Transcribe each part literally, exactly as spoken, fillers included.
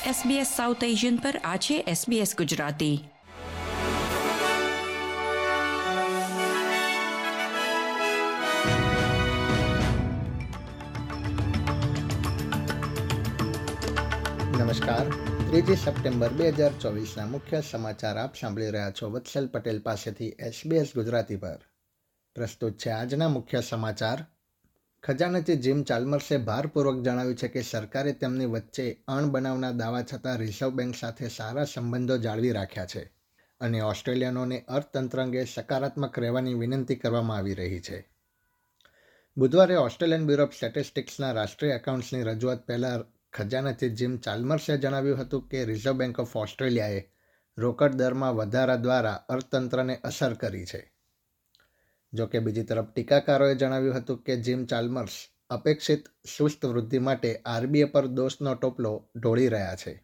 SBS south Asian પર આ છે એસબીએસ ગુજરાતી. નમસ્કાર. ત્રીજી સપ્ટેમ્બર બે હજાર ચોવીસના મુખ્ય સમાચાર આપ સાંભળી રહ્યા છો વત્સલ પટેલ પાસેથી એસબીએસ ગુજરાતી પર. પ્રસ્તુત છે આજના મુખ્ય સમાચાર. ખજાનચી જીમ ચાલ્મર્સે ભારપૂર્વક જણાવ્યું છે કે સરકારે તેમની વચ્ચે અણબનાવના દાવા છતાં રિઝર્વ બેંક સાથે સારા સંબંધો જાળવી રાખ્યા છે અને ઓસ્ટ્રેલિયનોને અર્થતંત્ર અંગે સકારાત્મક રહેવાની વિનંતી કરવામાં આવી રહી છે. બુધવારે ઓસ્ટ્રેલિયન બ્યુરો ઓફ સ્ટેટિસ્ટિક્સના રાષ્ટ્રીય એકાઉન્ટ્સની રજૂઆત પહેલાં ખજાનચી જીમ ચાલ્મર્સે જણાવ્યું હતું કે રિઝર્વ બેંક ઓફ ઓસ્ટ્રેલિયાએ રોકડ દરમાં વધારા દ્વારા અર્થતંત્રને અસર કરી છે. જોકે બીજી તરફ ટીકાકારોએ જણાવ્યું હતું કે જીમ ચાલ્મર્સ અપેક્ષિત સુસ્ત વૃદ્ધિ માટે આરબીઆઈ પર દોષનો ટોપલો ઢોળી રહ્યા છે.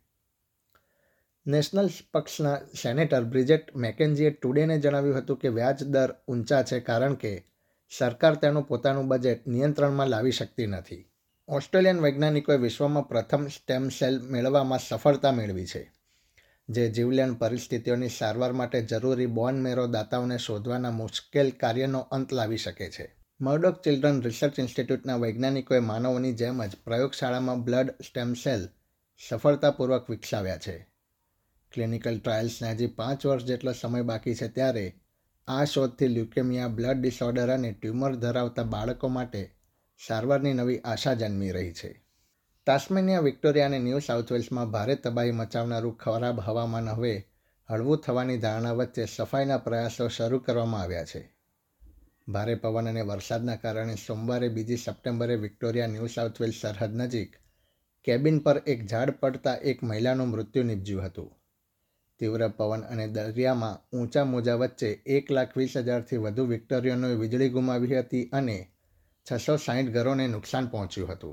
નેશનલ પક્ષના સેનેટર બ્રિજેટ મેકેન્જીએ ટુડેને જણાવ્યું હતું કે વ્યાજ દર ઊંચા છે કારણ કે સરકાર તેનું પોતાનું બજેટ નિયંત્રણમાં લાવી શકતી નથી. ઓસ્ટ્રેલિયન વૈજ્ઞાનિકોએ વિશ્વમાં પ્રથમ સ્ટેમ સેલ મેળવવામાં સફળતા મેળવી છે, જે જીવલેણ પરિસ્થિતિઓની સારવાર માટે જરૂરી બોન મેરો દાતાઓને શોધવાના મુશ્કેલ કાર્યનો અંત લાવી શકે છે. મર્ડોક ચિલ્ડ્રન રિસર્ચ ઇન્સ્ટિટ્યૂટના વૈજ્ઞાનિકોએ માનવોની જેમ જ પ્રયોગશાળામાં બ્લડ સ્ટેમ સેલ સફળતાપૂર્વક વિકસાવ્યા છે. ક્લિનિકલ ટ્રાયલ્સને હજી પાંચ વર્ષ જેટલો સમય બાકી છે ત્યારે આ શોધથી લ્યુકેમિયા, બ્લડ ડિસઓર્ડર અને ટ્યુમર ધરાવતા બાળકો માટે સારવારની નવી આશા જન્મી રહી છે. તાસ્મેનિયા, વિક્ટોરિયા અને ન્યૂ સાઉથ વેલ્સમાં ભારે તબાહી મચાવનારું ખરાબ હવામાન હવે હળવું થવાની ધારણા વચ્ચે સફાઈના પ્રયાસો શરૂ કરવામાં આવ્યા છે. ભારે પવન અને વરસાદના કારણે સોમવારે બીજી સપ્ટેમ્બરે વિક્ટોરિયા ન્યૂ સાઉથ વેલ્સ સરહદ નજીક કેબિન પર એક ઝાડ પડતા એક મહિલાનું મૃત્યુ નિપજ્યું હતું. તીવ્ર પવન અને દરિયામાં ઊંચા મોજા વચ્ચે એક લાખ વીસ હજારથી વધુ વિક્ટોરિયનોએ વીજળી ગુમાવી હતી અને છસો સાહીઠ ઘરોને નુકસાન પહોંચ્યું હતું.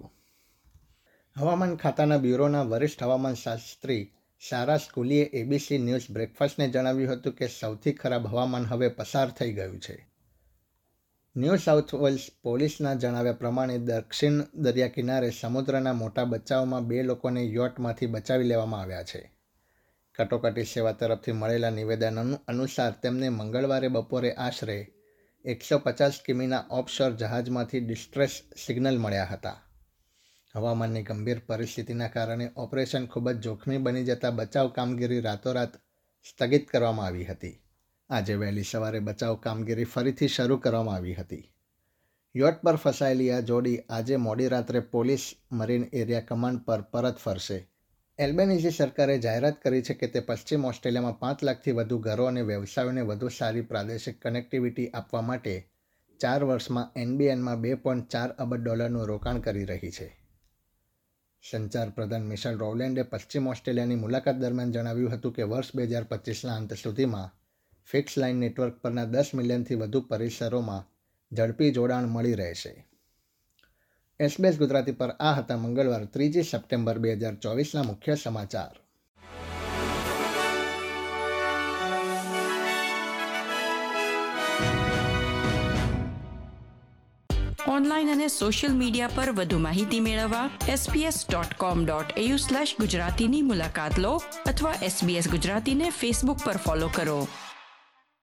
હવામાન ખાતાના બ્યુરોના વરિષ્ઠ હવામાન શાસ્ત્રી સારા સ્કૂલીએ એબીસી ન્યૂઝ બ્રેકફાસ્ટને જણાવ્યું હતું કે સૌથી ખરાબ હવામાન હવે પસાર થઈ ગયું છે. ન્યૂ સાઉથ વેલ્સ પોલીસના જણાવ્યા પ્રમાણે દક્ષિણ દરિયા કિનારે સમુદ્રના મોટા બચાવમાં બે લોકોને યોટમાંથી બચાવી લેવામાં આવ્યા છે. કટોકટી સેવા તરફથી મળેલા નિવેદન અનુસાર તેમને મંગળવારે બપોરે આશરે એકસો પચાસ કિમીના ઓફશોર જહાજમાંથી ડિસ્ટ્રેસ સિગ્નલ મળ્યા હતા. હવામાનની ગંભીર પરિસ્થિતિના કારણે ઓપરેશન ખૂબ જ જોખમી બની જતા બચાવ કામગીરી રાતોરાત સ્થગિત કરવામાં આવી હતી. આજે વહેલી સવારે બચાવ કામગીરી ફરીથી શરૂ કરવામાં આવી હતી. યોટ પર ફસાયેલી આ જોડી આજે મોડી રાત્રે પોલીસ મરીન એરિયા કમાન્ડ પર પરત ફરશે. એલ્બેનીઝી સરકારે જાહેરાત કરી છે કે તે પશ્ચિમ ઓસ્ટ્રેલિયામાં પાંચ લાખથી વધુ ઘરો અને વ્યવસાયોને વધુ સારી પ્રાદેશિક કનેક્ટિવિટી આપવા માટે ચાર વર્ષમાં એનબીએનમાં બે પોઈન્ટ ચાર અબજ ડોલરનું રોકાણ કરી રહી છે. સંચાર પ્રધાન મિશેલ રોવલેન્ડે પશ્ચિમ ઓસ્ટ્રેલિયાની મુલાકાત દરમિયાન જણાવ્યું હતું કે વર્ષ બે હજાર પચીસના અંત સુધીમાં ફિક્સ લાઇન નેટવર્ક પરના દસ મિલિયનથી વધુ પરિસરોમાં ઝડપી જોડાણ મળી રહેશે. એસબીએસ ગુજરાતી પર આ હતા મંગળવાર ત્રીજી સપ્ટેમ્બર બે હજાર ચોવીસના મુખ્ય સમાચાર. ઓનલાઈન અને સોશિયલ મીડિયા પર વધુ માહિતી મેળવવા SBS dot com dot AU slash ગુજરાતીની મુલાકાત લો અથવા એસબીએસ ગુજરાતીને ફેસબુક પર ફોલો કરો.